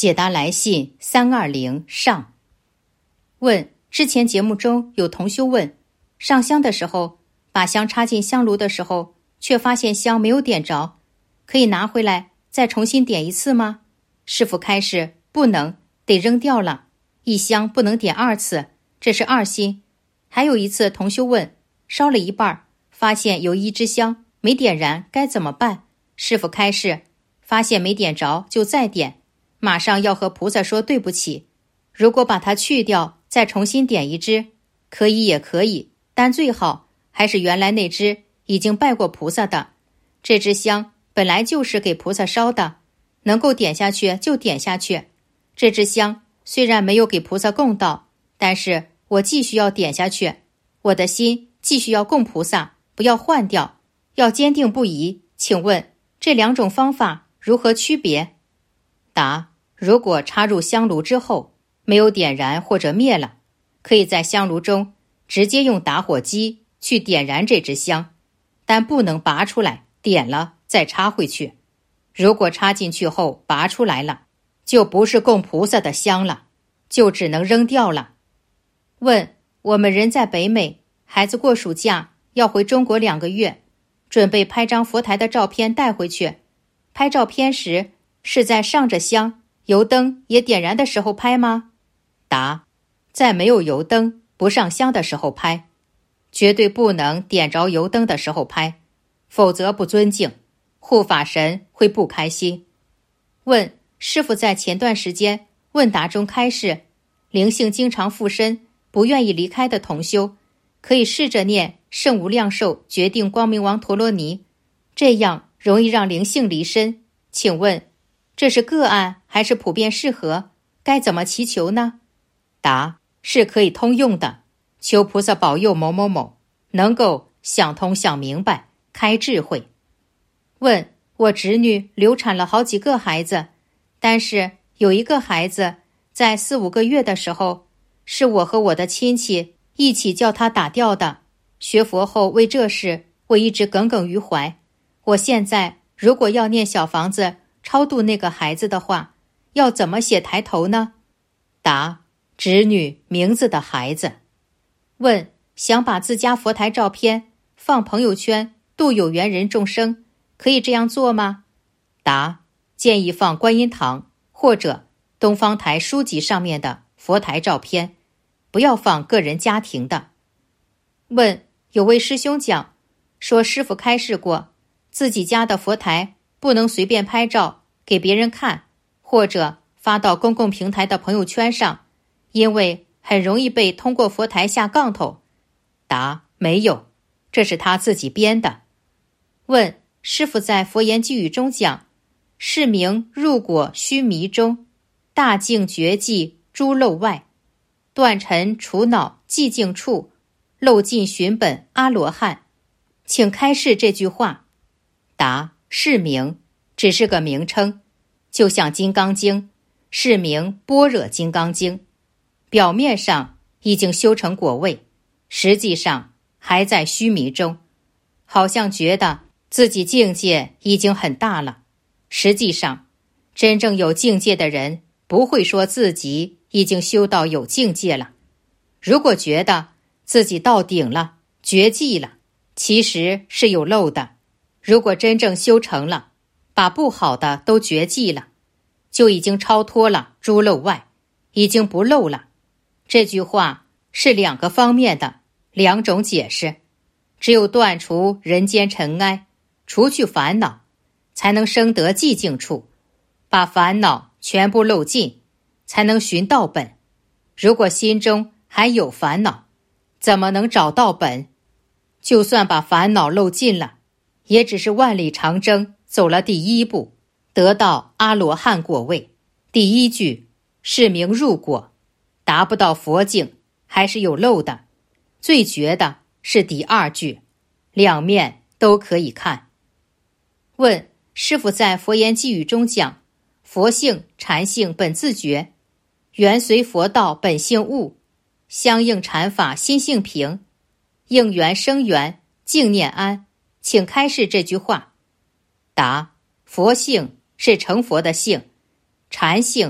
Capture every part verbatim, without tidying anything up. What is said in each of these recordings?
解答来信三二零上。问：之前节目中有同修问，上香的时候把香插进香炉的时候，却发现香没有点着，可以拿回来再重新点一次吗？师父开示，不能，得扔掉了，一香不能点二次，这是二心。还有一次同修问，烧了一半，发现有一支香没点燃，该怎么办？师父开示，发现没点着就再点，马上要和菩萨说对不起。如果把它去掉，再重新点一支，可以也可以，但最好还是原来那支已经拜过菩萨的。这支香本来就是给菩萨烧的，能够点下去就点下去。这支香虽然没有给菩萨供到，但是我继续要点下去，我的心继续要供菩萨，不要换掉，要坚定不移。请问这两种方法如何区别？答：如果插入香炉之后没有点燃或者灭了，可以在香炉中直接用打火机去点燃这支香，但不能拔出来点了再插回去。如果插进去后拔出来了，就不是供菩萨的香了，就只能扔掉了。问：我们人在北美，孩子过暑假要回中国两个月，准备拍张佛台的照片带回去。拍照片时是在上着香，油灯也点燃的时候拍吗？答：在没有油灯不上香的时候拍，绝对不能点着油灯的时候拍，否则不尊敬，护法神会不开心。问：师父在前段时间问答中开示，灵性经常附身不愿意离开的同修，可以试着念圣无量寿决定光明王陀罗尼，这样容易让灵性离身。请问这是个案还是普遍适合？该怎么祈求呢？答：是可以通用的，求菩萨保佑某某某能够想通想明白，开智慧。问：我侄女流产了好几个孩子，但是有一个孩子在四五个月的时候，是我和我的亲戚一起叫他打掉的。学佛后为这事我一直耿耿于怀。我现在如果要念小房子超度那个孩子的话，要怎么写抬头呢？答：侄女名字的孩子。问：想把自家佛台照片放朋友圈度有缘人众生，可以这样做吗？答：建议放观音堂或者东方台书籍上面的佛台照片，不要放个人家庭的。问：有位师兄讲说，师父开示过，自己家的佛台不能随便拍照给别人看，或者发到公共平台的朋友圈上，因为很容易被通过佛台下杠头。答：没有，这是他自己编的。问：师父在佛言偈语中讲，是名入果须弥中，大净绝迹诸漏外，断尘除恼寂静处，漏尽寻本阿罗汉，请开示这句话。答：是名，只是个名称，就像金刚经是名般若金刚经，表面上已经修成果位，实际上还在须弥中，好像觉得自己境界已经很大了。实际上真正有境界的人不会说自己已经修到有境界了。如果觉得自己到顶了，绝迹了，其实是有漏的。如果真正修成了，把不好的都绝迹了，就已经超脱了诸漏外，已经不漏了。这句话是两个方面的，两种解释。只有断除人间尘埃，除去烦恼，才能生得寂静处，把烦恼全部漏尽，才能寻到本。如果心中还有烦恼，怎么能找到本？就算把烦恼漏尽了，也只是万里长征走了第一步，得到阿罗汉果位。第一句是名入果，达不到佛境，还是有漏的。最绝的是第二句，两面都可以看。问：师父在佛言偈语中讲，佛性禅性本自觉，缘随佛道本性悟，相应禅法心性平，应缘生缘净念安，请开示这句话。答：佛性是成佛的性，禅性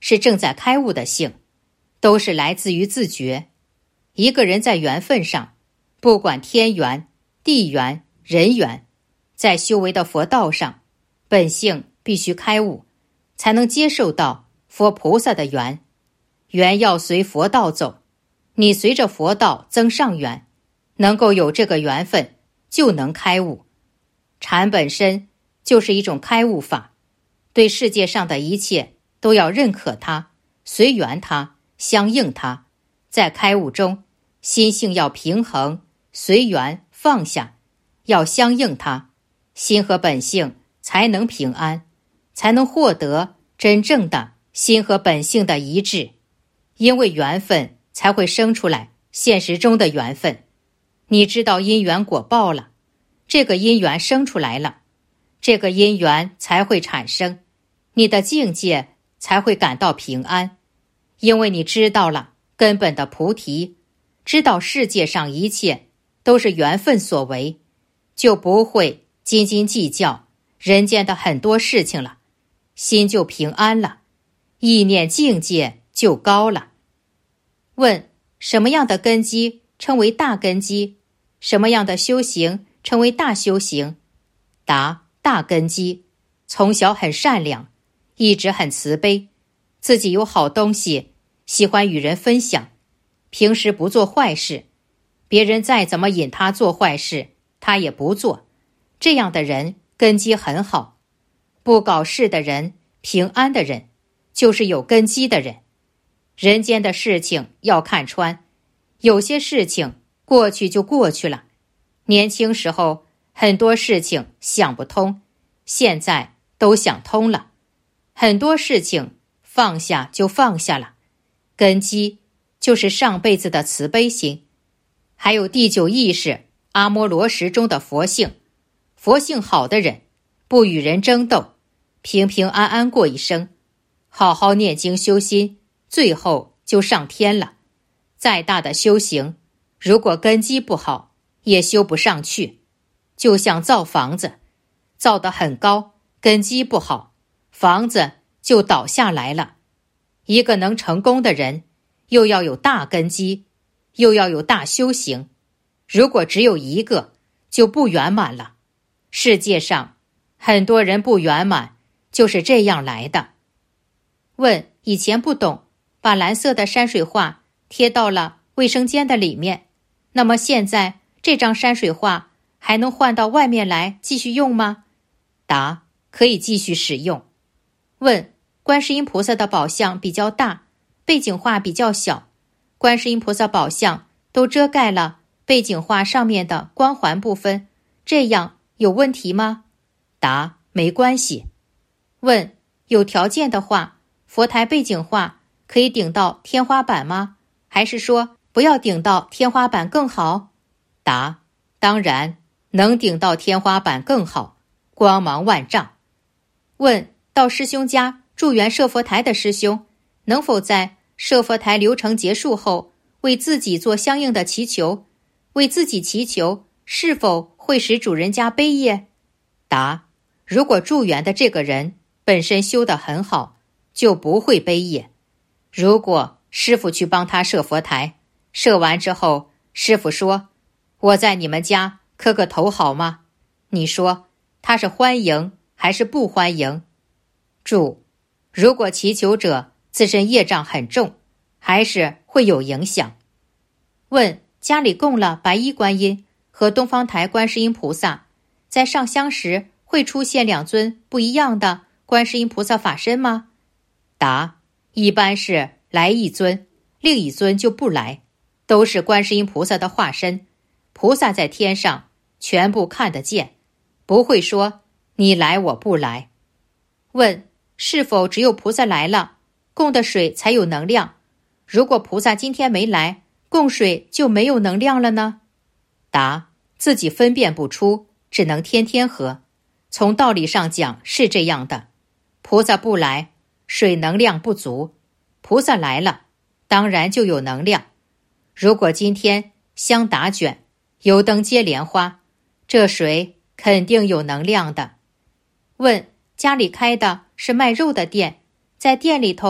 是正在开悟的性，都是来自于自觉。一个人在缘分上，不管天缘、地缘、人缘，在修为的佛道上，本性必须开悟，才能接受到佛菩萨的缘。缘要随佛道走，你随着佛道增上缘，能够有这个缘分，就能开悟。禅本身就是一种开悟法，对世界上的一切都要认可它，随缘它，相应它。在开悟中，心性要平衡，随缘放下，要相应它，心和本性才能平安，才能获得真正的心和本性的一致。因为缘分才会生出来现实中的缘分。你知道因缘果报了，这个因缘生出来了，这个因缘才会产生，你的境界才会感到平安。因为你知道了根本的菩提，知道世界上一切都是缘分所为，就不会斤斤计较人间的很多事情了，心就平安了，意念境界就高了。问：什么样的根基称为大根基？什么样的修行称为大修行？答：大根基。从小很善良，一直很慈悲，自己有好东西，喜欢与人分享，平时不做坏事，别人再怎么引他做坏事，他也不做。这样的人根基很好。不搞事的人，平安的人，就是有根基的人。人间的事情要看穿，有些事情过去就过去了。年轻时候很多事情想不通，现在都想通了。很多事情放下就放下了。根基就是上辈子的慈悲心，还有第九意识阿摩罗什中的佛性。佛性好的人，不与人争斗，平平安安过一生，好好念经修心，最后就上天了。再大的修行，如果根基不好，也修不上去。就像造房子，造得很高，根基不好，房子就倒下来了。一个能成功的人，又要有大根基，又要有大修行。如果只有一个，就不圆满了。世界上很多人不圆满，就是这样来的。问：以前不懂，把蓝色的山水画贴到了卫生间的里面，那么现在这张山水画还能换到外面来继续用吗？答：可以继续使用。问：观世音菩萨的宝像比较大，背景画比较小，观世音菩萨宝像都遮盖了背景画上面的光环部分，这样有问题吗？答：没关系。问：有条件的话，佛台背景画可以顶到天花板吗？还是说不要顶到天花板更好？答：当然能顶到天花板更好，光芒万丈。问：到师兄家助缘设佛台的师兄，能否在设佛台流程结束后为自己做相应的祈求？为自己祈求是否会使主人家悲业？答：如果助缘的这个人本身修得很好，就不会悲业。如果师父去帮他设佛台，设完之后师父说：我在你们家磕个头好吗？你说他是欢迎还是不欢迎？注：如果祈求者自身业障很重，还是会有影响。问：家里供了白衣观音和东方台观世音菩萨，在上香时会出现两尊不一样的观世音菩萨法身吗？答：一般是来一尊，另一尊就不来，都是观世音菩萨的化身。菩萨在天上全部看得见，不会说你来我不来。问：是否只有菩萨来了，供的水才有能量？如果菩萨今天没来，供水就没有能量了呢？答：自己分辨不出，只能天天喝。从道理上讲是这样的，菩萨不来，水能量不足；菩萨来了，当然就有能量。如果今天香打卷，油灯接莲花，这水肯定有能量的。问：家里开的是卖肉的店，在店里头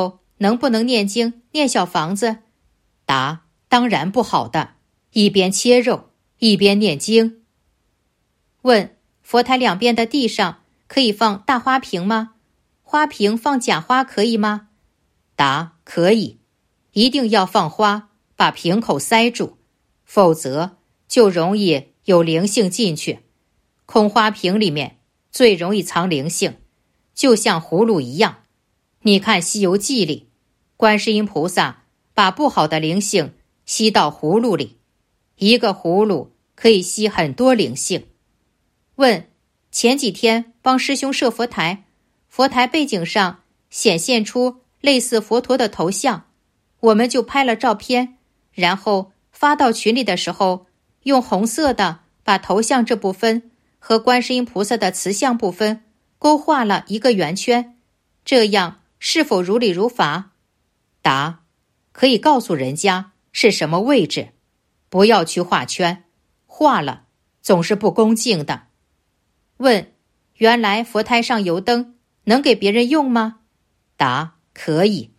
能不能念经念小房子？答：当然不好的，一边切肉一边念经。问：佛台两边的地上可以放大花瓶吗？花瓶放假花可以吗？答：可以，一定要放花，把瓶口塞住，否则就容易有灵性进去。空花瓶里面最容易藏灵性，就像葫芦一样。你看《西游记》里，观世音菩萨把不好的灵性吸到葫芦里，一个葫芦可以吸很多灵性。问：前几天帮师兄设佛台，佛台背景上显现出类似佛陀的头像，我们就拍了照片，然后发到群里的时候，用红色的把头像这部分和观世音菩萨的慈像部分勾画了一个圆圈，这样是否如理如法？答：可以告诉人家是什么位置，不要去画圈，画了总是不恭敬的。问：原来佛台上油灯能给别人用吗？答：可以，